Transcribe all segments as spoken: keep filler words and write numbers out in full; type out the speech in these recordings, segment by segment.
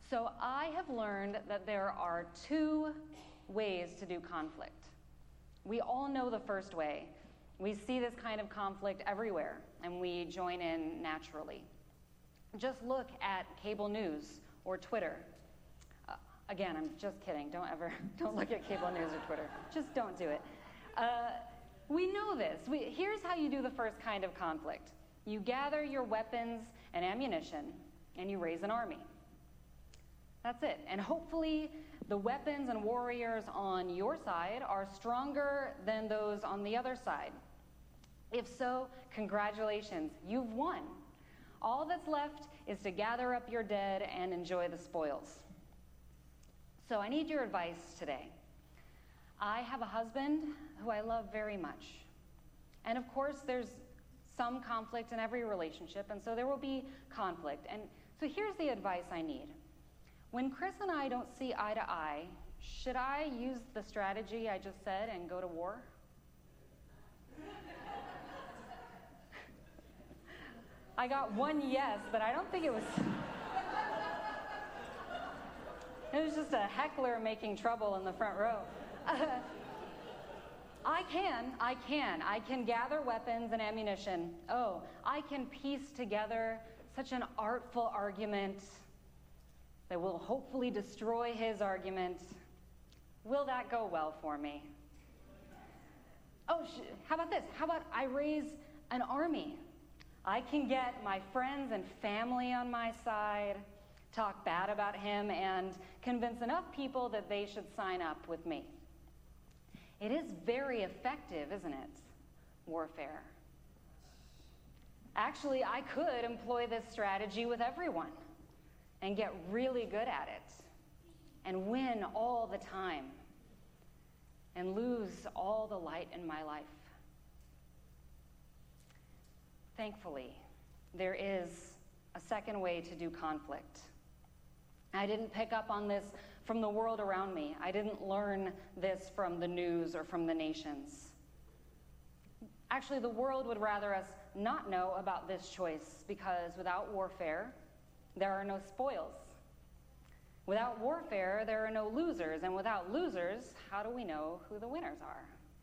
So I have learned that there are two ways to do conflict. We all know the first way. We see this kind of conflict everywhere, and we join in naturally. Just look at cable news or Twitter. Uh, again, I'm just kidding. Don't ever, don't look at cable news or Twitter. Just don't do it. Uh, we know this. We, here's how you do the first kind of conflict. You gather your weapons and ammunition, and you raise an army. That's it. And hopefully the weapons and warriors on your side are stronger than those on the other side. If so, congratulations, you've won. All that's left is to gather up your dead and enjoy the spoils. So I need your advice today. I have a husband who I love very much. And of course, there's some conflict in every relationship, and so there will be conflict. And so here's the advice I need. When Chris and I don't see eye to eye, should I use the strategy I just said and go to war? I got one yes, but I don't think it was... It was just a heckler making trouble in the front row. Uh, I can, I can. I can gather weapons and ammunition. Oh, I can piece together such an artful argument that will hopefully destroy his argument. Will that go well for me? Oh, sh- how about this? How about I raise an army? I can get my friends and family on my side, talk bad about him, and convince enough people that they should sign up with me. It is very effective, isn't it? Warfare. Actually, I could employ this strategy with everyone and get really good at it and win all the time and lose all the light in my life. Thankfully, there is a second way to do conflict. I didn't pick up on this from the world around me. I didn't learn this from the news or from the nations. Actually, the world would rather us not know about this choice because without warfare, there are no spoils. Without warfare, there are no losers, and without losers, how do we know who the winners are?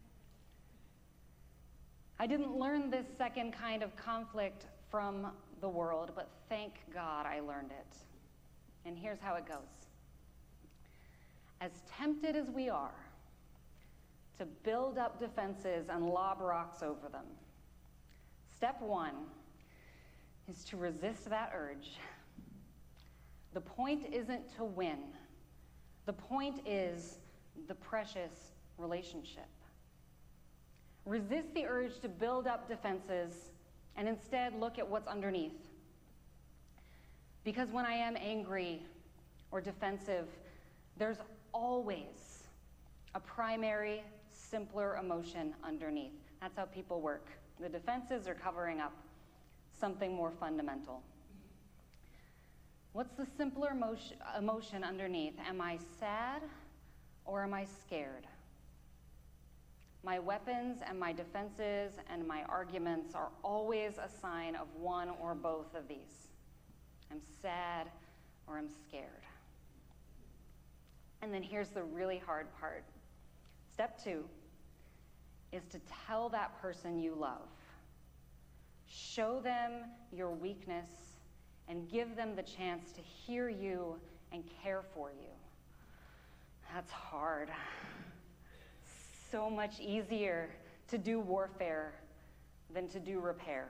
I didn't learn this second kind of conflict from the world, but thank God I learned it. And here's how it goes. As tempted as we are to build up defenses and lob rocks over them, step one is to resist that urge. The point isn't to win. The point is the precious relationship. Resist the urge to build up defenses and instead look at what's underneath. Because when I am angry or defensive, there's always a primary, simpler emotion underneath. That's how people work. The defenses are covering up something more fundamental. What's the simpler emotion, emotion underneath? Am I sad or am I scared? My weapons and my defenses and my arguments are always a sign of one or both of these. I'm sad or I'm scared. And then here's the really hard part. Step two is to tell that person you love. Show them your weakness and give them the chance to hear you and care for you. That's hard. So much easier to do warfare than to do repair.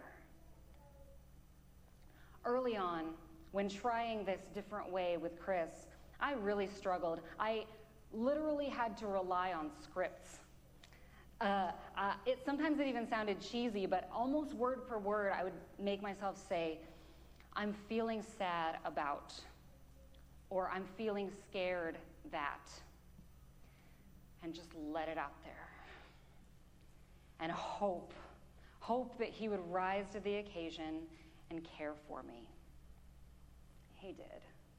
Early on, when trying this different way with Chris, I really struggled. I literally had to rely on scripts. Uh, uh, it sometimes it even sounded cheesy, but almost word for word, I would make myself say, I'm feeling sad about, or I'm feeling scared that, and just let it out there. And hope, hope that he would rise to the occasion and care for me. He did.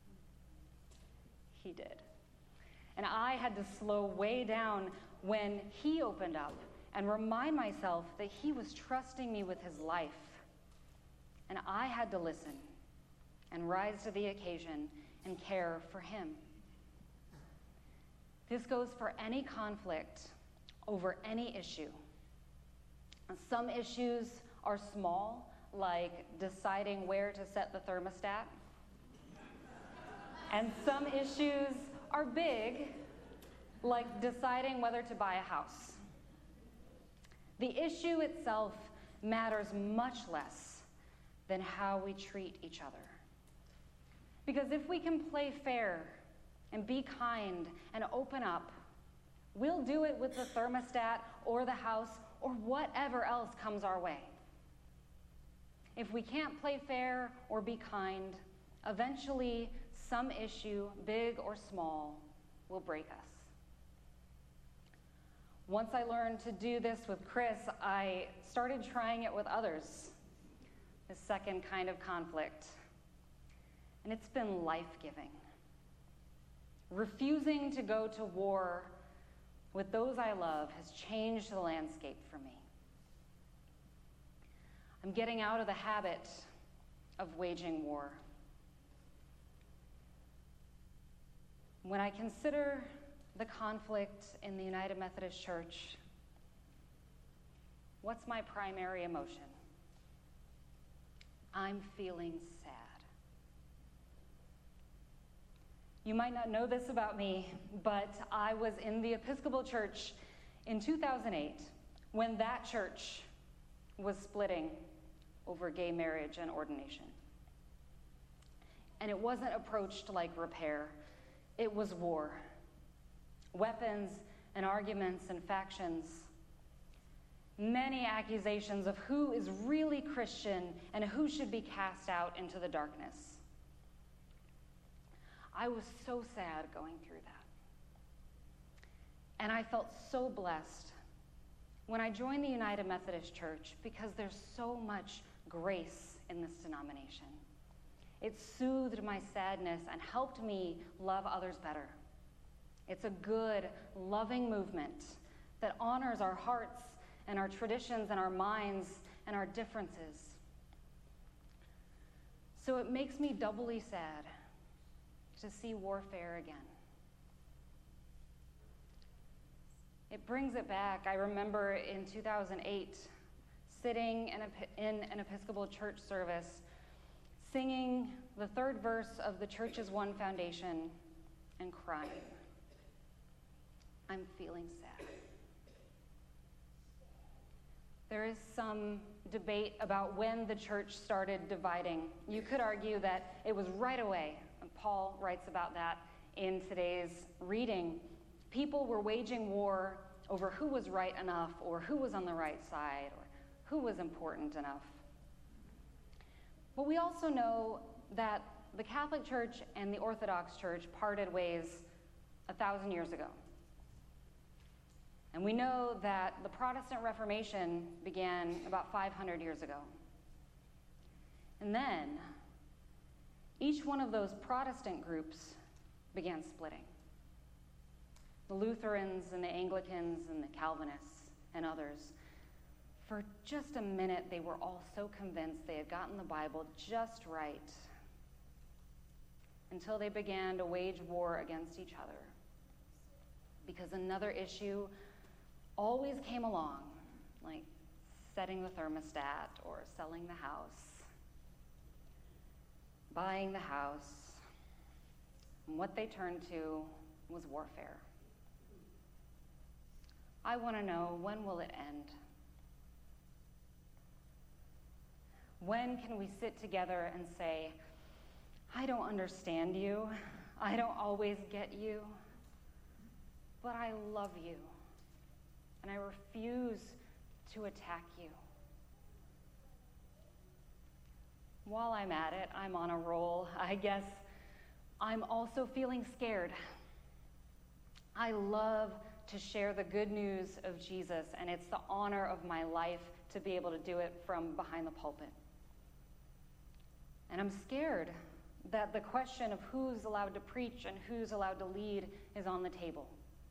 He did. And I had to slow way down when he opened up and remind myself that he was trusting me with his life. And I had to listen and rise to the occasion and care for him. This goes for any conflict over any issue. Some issues are small, like deciding where to set the thermostat. And some issues are big, like deciding whether to buy a house. The issue itself matters much less than how we treat each other. Because if we can play fair and be kind and open up, we'll do it with the thermostat or the house or whatever else comes our way. If we can't play fair or be kind, eventually some issue, big or small, will break us. Once I learned to do this with Chris, I started trying it with others, this second kind of conflict. And it's been life-giving. Refusing to go to war with those I love has changed the landscape for me. I'm getting out of the habit of waging war. When I consider the conflict in the United Methodist Church, what's my primary emotion? I'm feeling sad. You might not know this about me, but I was in the Episcopal Church in two thousand eight when that church was splitting over gay marriage and ordination. And it wasn't approached like repair, it was war. Weapons and arguments and factions. Many accusations of who is really Christian and who should be cast out into the darkness. I was so sad going through that. And I felt so blessed when I joined the United Methodist Church because there's so much grace in this denomination. It soothed my sadness and helped me love others better. It's a good, loving movement that honors our hearts and our traditions and our minds and our differences. So it makes me doubly sad to see warfare again. It brings it back. I remember in two thousand eight, sitting in, a, in an Episcopal church service, singing the third verse of the Church as One Foundation and crying. I'm feeling sad. There is some debate about when the church started dividing. You could argue that it was right away. And Paul writes about that in today's reading. People were waging war over who was right enough or who was on the right side or who was important enough. But we also know that the Catholic Church and the Orthodox Church parted ways a thousand years ago. And we know that the Protestant Reformation began about five hundred years ago. And then, each one of those Protestant groups began splitting. The Lutherans and the Anglicans and the Calvinists and others. For just a minute, they were all so convinced they had gotten the Bible just right until they began to wage war against each other. Because another issue always came along, like setting the thermostat or selling the house, buying the house. And what they turned to was warfare. I want to know, when will it end? When can we sit together and say, I don't understand you, I don't always get you, but I love you, and I refuse to attack you. While I'm at it, I'm on a roll. I guess I'm also feeling scared. I love to share the good news of Jesus, and it's the honor of my life to be able to do it from behind the pulpit. And I'm scared that the question of who's allowed to preach and who's allowed to lead is on the table.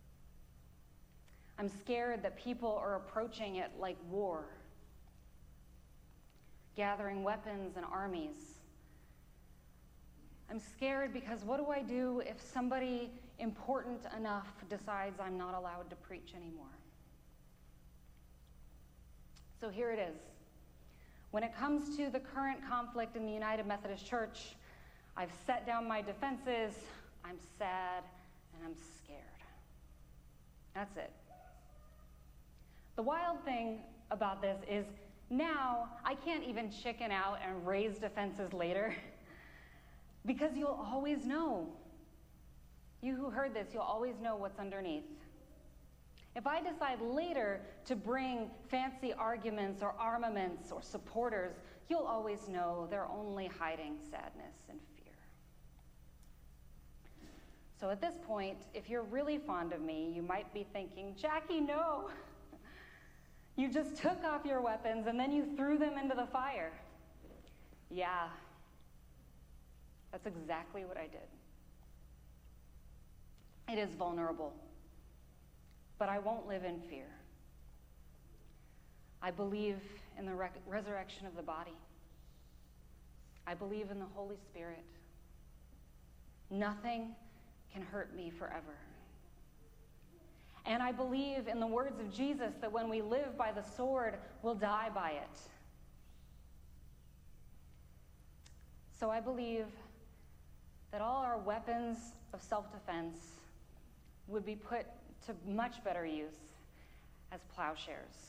I'm scared that people are approaching it like war, gathering weapons and armies. I'm scared because what do I do if somebody important enough decides I'm not allowed to preach anymore? So here it is. When it comes to the current conflict in the United Methodist Church, I've set down my defenses, I'm sad, and I'm scared. That's it. The wild thing about this is now I can't even chicken out and raise defenses later because you'll always know. You who heard this, you'll always know what's underneath. If I decide later to bring fancy arguments or armaments or supporters, you'll always know they're only hiding sadness and fear. So at this point, if you're really fond of me, you might be thinking, Jackie, no. You just took off your weapons and then you threw them into the fire. Yeah, that's exactly what I did. It is vulnerable, but I won't live in fear. I believe in the rec- resurrection of the body. I believe in the Holy Spirit. Nothing can hurt me forever. And I believe in the words of Jesus that when we live by the sword, we'll die by it. So I believe that all our weapons of self-defense would be put to much better use as plowshares.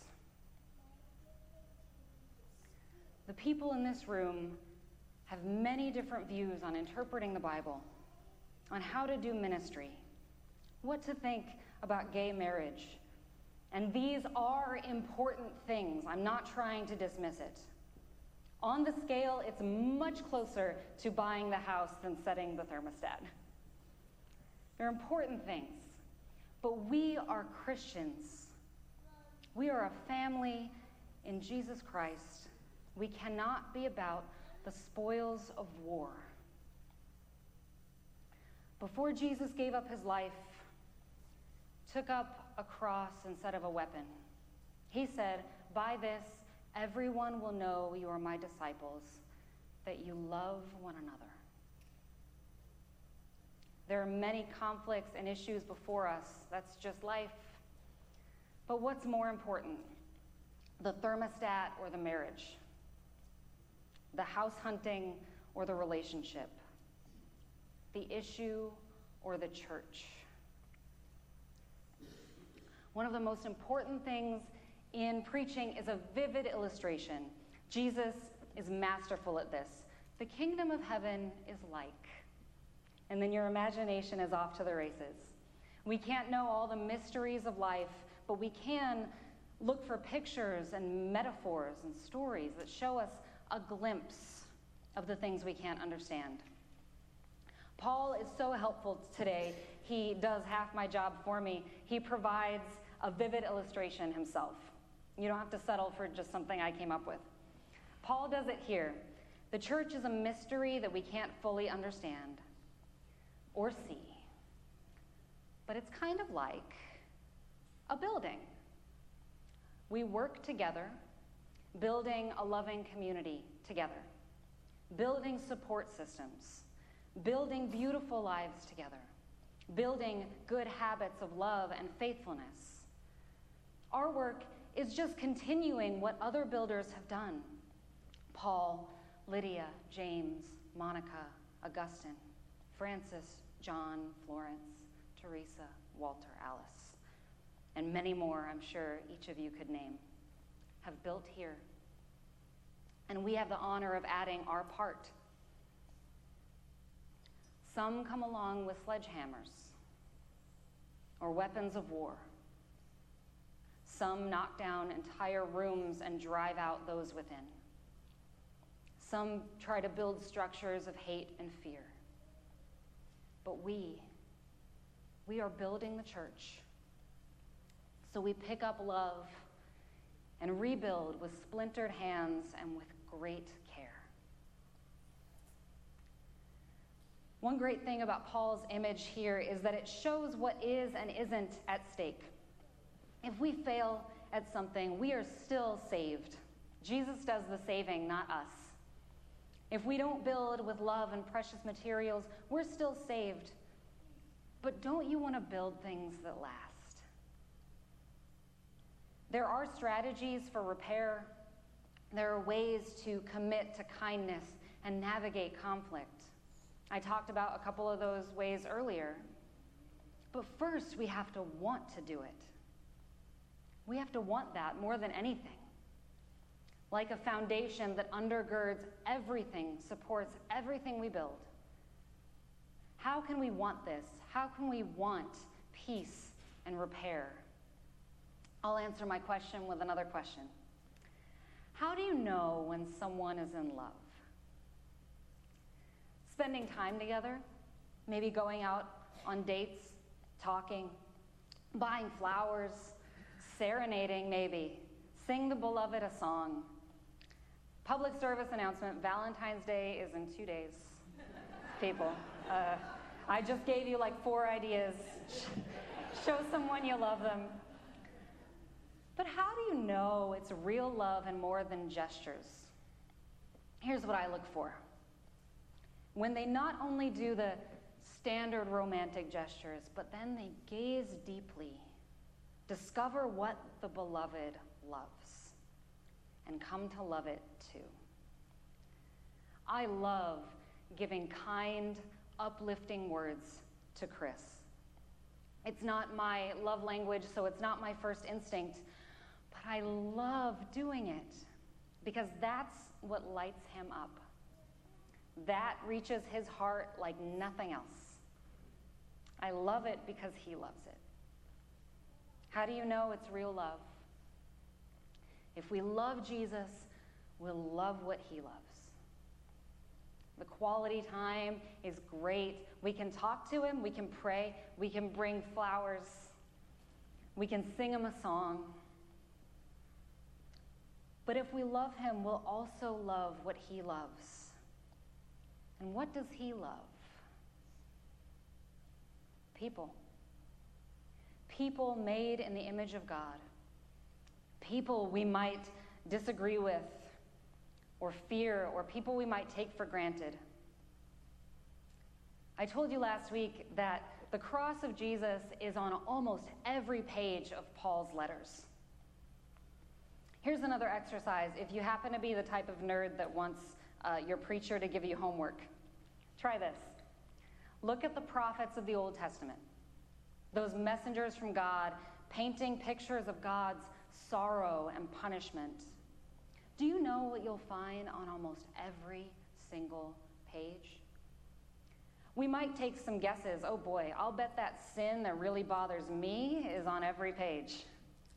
The people in this room have many different views on interpreting the Bible, on how to do ministry, what to think about gay marriage. And these are important things. I'm not trying to dismiss it. On the scale, it's much closer to buying the house than setting the thermostat. They're important things. But we are Christians. We are a family in Jesus Christ. We cannot be about the spoils of war. Before Jesus gave up his life, took up a cross instead of a weapon, he said, by this, everyone will know you are my disciples, that you love one another. There are many conflicts and issues before us. That's just life. But what's more important? The thermostat or the marriage? The house hunting or the relationship? The issue or the church? One of the most important things in preaching is a vivid illustration. Jesus is masterful at this. The kingdom of heaven is like. And then your imagination is off to the races. We can't know all the mysteries of life, but we can look for pictures and metaphors and stories that show us a glimpse of the things we can't understand. Paul is so helpful today. He does half my job for me. He provides a vivid illustration himself. You don't have to settle for just something I came up with. Paul does it here. The church is a mystery that we can't fully understand or see. But it's kind of like a building. We work together, building a loving community together, building support systems, building beautiful lives together, building good habits of love and faithfulness. Our work is just continuing what other builders have done. Paul, Lydia, James, Monica, Augustine, Francis, John, Florence, Teresa, Walter, Alice, and many more I'm sure each of you could name, have built here. And we have the honor of adding our part. Some come along with sledgehammers or weapons of war. Some knock down entire rooms and drive out those within. Some try to build structures of hate and fear. But we, we are building the church. So we pick up love and rebuild with splintered hands and with great care. One great thing about Paul's image here is that it shows what is and isn't at stake. If we fail at something, we are still saved. Jesus does the saving, not us. If we don't build with love and precious materials, we're still saved. But don't you want to build things that last? There are strategies for repair. There are ways to commit to kindness and navigate conflict. I talked about a couple of those ways earlier. But first, we have to want to do it. We have to want that more than anything. Like a foundation that undergirds everything, supports everything we build. How can we want this? How can we want peace and repair? I'll answer my question with another question. How do you know when someone is in love? Spending time together, maybe going out on dates, talking, buying flowers, serenading maybe, sing the beloved a song. Public service announcement, Valentine's Day is in two days, people. Uh, I just gave you like four ideas. Show someone you love them. But how do you know it's real love and more than gestures? Here's what I look for. When they not only do the standard romantic gestures, but then they gaze deeply, discover what the beloved loves, and come to love it too. I love giving kind, uplifting words to Chris. It's not my love language, so it's not my first instinct, but I love doing it because that's what lights him up. That reaches his heart like nothing else. I love it because he loves it. How do you know it's real love? If we love Jesus, we'll love what he loves. The quality time is great. We can talk to him, we can pray, we can bring flowers, we can sing him a song. But if we love him, we'll also love what he loves. And what does he love? People. People made in the image of God. People we might disagree with or fear, or people we might take for granted. I told you last week that the cross of Jesus is on almost every page of Paul's letters. Here's another exercise if you happen to be the type of nerd that wants uh, your preacher to give you homework. Try this. Look at the prophets of the Old Testament, those messengers from God painting pictures of God's sorrow and punishment. Do you know what you'll find on almost every single page? We might take some guesses. Oh boy, I'll bet that sin that really bothers me is on every page.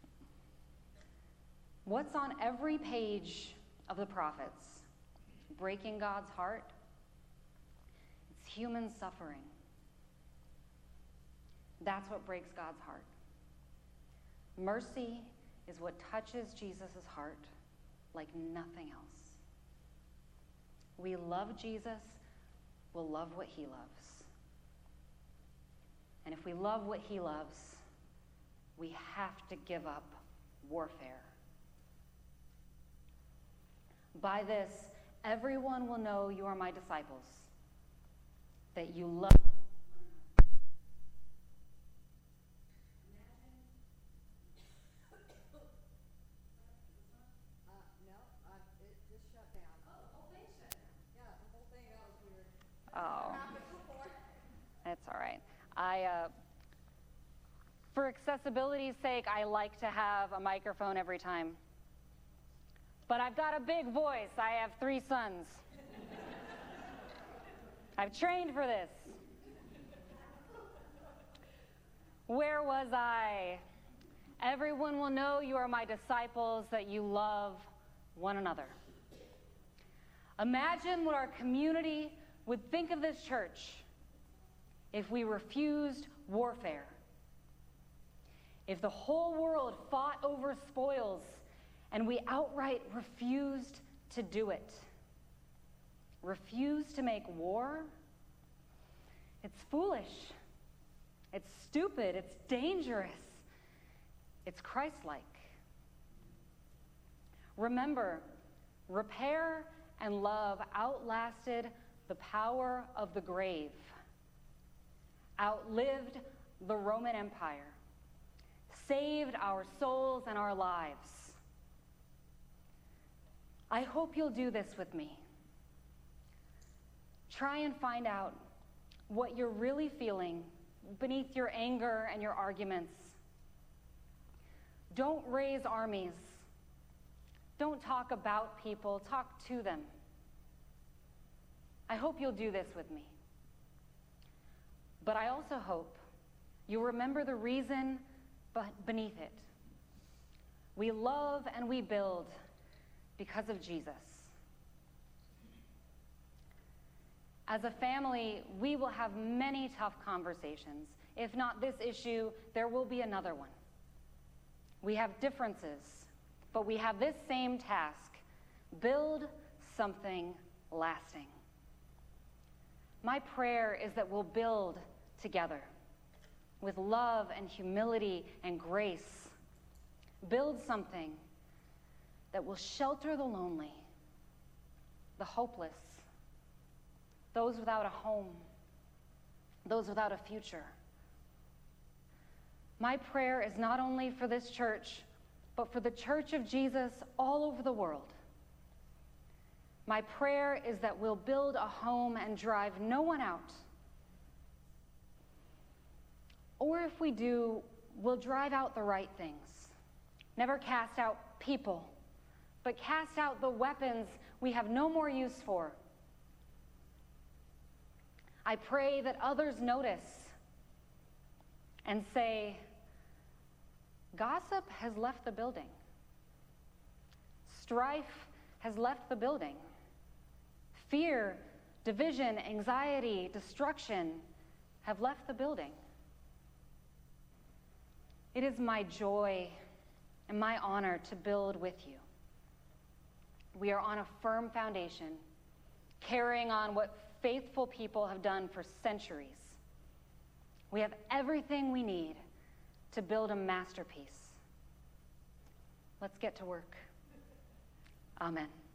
What's on every page of the prophets? Breaking God's heart? It's human suffering. That's what breaks God's heart. Mercy is what touches Jesus' heart like nothing else. We love Jesus, we'll love what he loves. And if we love what he loves, we have to give up warfare. By this, everyone will know you are my disciples, that you love. Oh, that's all right. I, uh, for accessibility's sake, I like to have a microphone every time. But I've got a big voice. I have three sons. I've trained for this. Where was I? Everyone will know you are my disciples, that you love one another. Imagine what our community would think of this church if we refused warfare. If the whole world fought over spoils and we outright refused to do it. Refused to make war? It's foolish. It's stupid. It's dangerous. It's Christ-like. Remember, repair and love outlasted the power of the grave, outlived the Roman Empire, saved our souls and our lives. I hope you'll do this with me. Try and find out what you're really feeling beneath your anger and your arguments. Don't raise armies. Don't talk about people, talk to them. I hope you'll do this with me. But I also hope you'll remember the reason beneath it. We love and we build because of Jesus. As a family, we will have many tough conversations. If not this issue, there will be another one. We have differences, but we have this same task: build something lasting. My prayer is that we'll build together with love and humility and grace. Build something that will shelter the lonely, the hopeless, those without a home, those without a future. My prayer is not only for this church, but for the Church of Jesus all over the world. My prayer is that we'll build a home and drive no one out. Or if we do, we'll drive out the right things. Never cast out people, but cast out the weapons we have no more use for. I pray that others notice and say, gossip has left the building. Strife has left the building. Fear, division, anxiety, destruction have left the building. It is my joy and my honor to build with you. We are on a firm foundation, carrying on what faithful people have done for centuries. We have everything we need to build a masterpiece. Let's get to work. Amen.